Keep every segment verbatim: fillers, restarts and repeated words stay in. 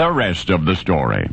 the rest of the story.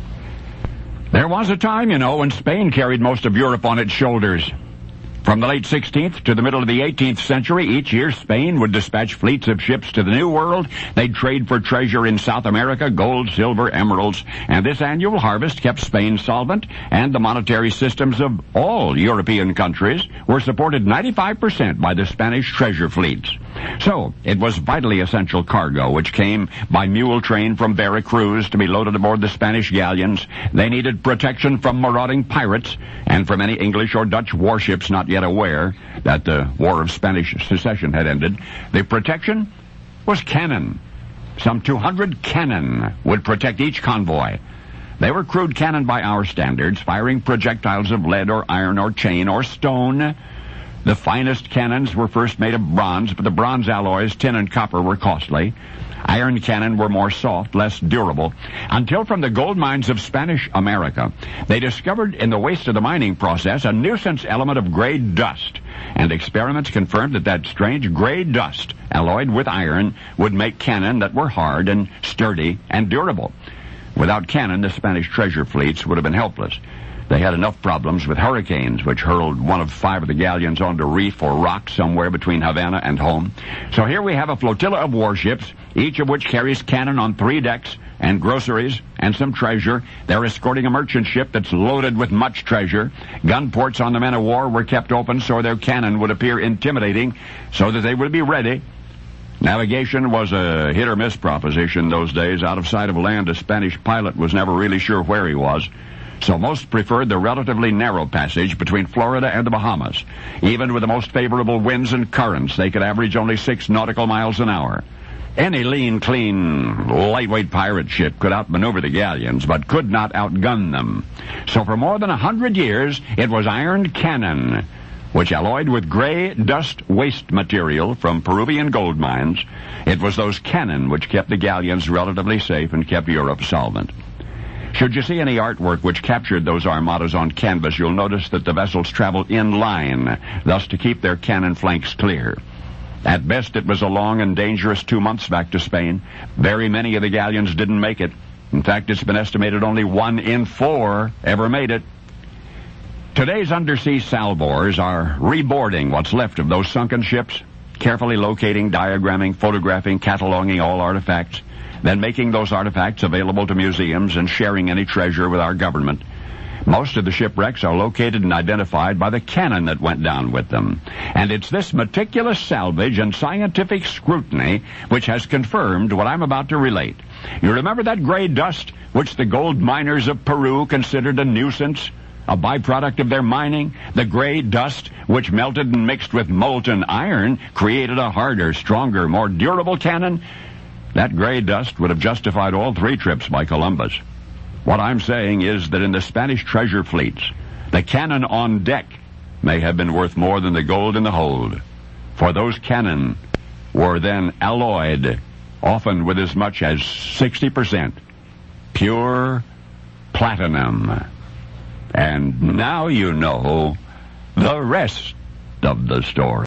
There was a time, you know, when Spain carried most of Europe on its shoulders. From the late sixteenth to the middle of the eighteenth century, each year Spain would dispatch fleets of ships to the New World. They'd trade for treasure in South America, gold, silver, emeralds, and this annual harvest kept Spain solvent, and the monetary systems of all European countries were supported ninety-five percent by the Spanish treasure fleets. So, it was vitally essential cargo which came by mule train from Veracruz to be loaded aboard the Spanish galleons. They needed protection from marauding pirates and from any English or Dutch warships not yet aware that the War of Spanish Secession had ended. The protection was cannon. Some two hundred cannon would protect each convoy. They were crude cannon by our standards, firing projectiles of lead or iron or chain or stone. The finest cannons were first made of bronze, but the bronze alloys, tin and copper, were costly. Iron cannon were more soft, less durable, until from the gold mines of Spanish America, they discovered in the waste of the mining process a nuisance element of gray dust, and experiments confirmed that that strange gray dust, alloyed with iron, would make cannon that were hard and sturdy and durable. Without cannon, the Spanish treasure fleets would have been helpless. They had enough problems with hurricanes, which hurled one of five of the galleons onto reef or rock somewhere between Havana and home. So here we have a flotilla of warships, each of which carries cannon on three decks, and groceries, and some treasure. They're escorting a merchant ship that's loaded with much treasure. Gun ports on the men of war were kept open so their cannon would appear intimidating, so that they would be ready. Navigation was a hit-or-miss proposition those days. Out of sight of land, a Spanish pilot was never really sure where he was. So most preferred the relatively narrow passage between Florida and the Bahamas. Even with the most favorable winds and currents, they could average only six nautical miles an hour. Any lean, clean, lightweight pirate ship could outmaneuver the galleons, but could not outgun them. So for more than a hundred years, it was iron cannon, which alloyed with gray dust waste material from Peruvian gold mines. It was those cannon which kept the galleons relatively safe and kept Europe solvent. Should you see any artwork which captured those armadas on canvas, you'll notice that the vessels traveled in line, thus to keep their cannon flanks clear. At best, it was a long and dangerous two months back to Spain. Very many of the galleons didn't make it. In fact, it's been estimated only one in four ever made it. Today's undersea salvors are reboarding what's left of those sunken ships, carefully locating, diagramming, photographing, cataloging all artifacts, then making those artifacts available to museums and sharing any treasure with our government. Most of the shipwrecks are located and identified by the cannon that went down with them. And it's this meticulous salvage and scientific scrutiny which has confirmed what I'm about to relate. You remember that gray dust which the gold miners of Peru considered a nuisance, a byproduct of their mining? The gray dust, which melted and mixed with molten iron, created a harder, stronger, more durable cannon? That gray dust would have justified all three trips by Columbus. What I'm saying is that in the Spanish treasure fleets, the cannon on deck may have been worth more than the gold in the hold, for those cannon were then alloyed, often with as much as sixty percent pure platinum. And now you know the rest of the story.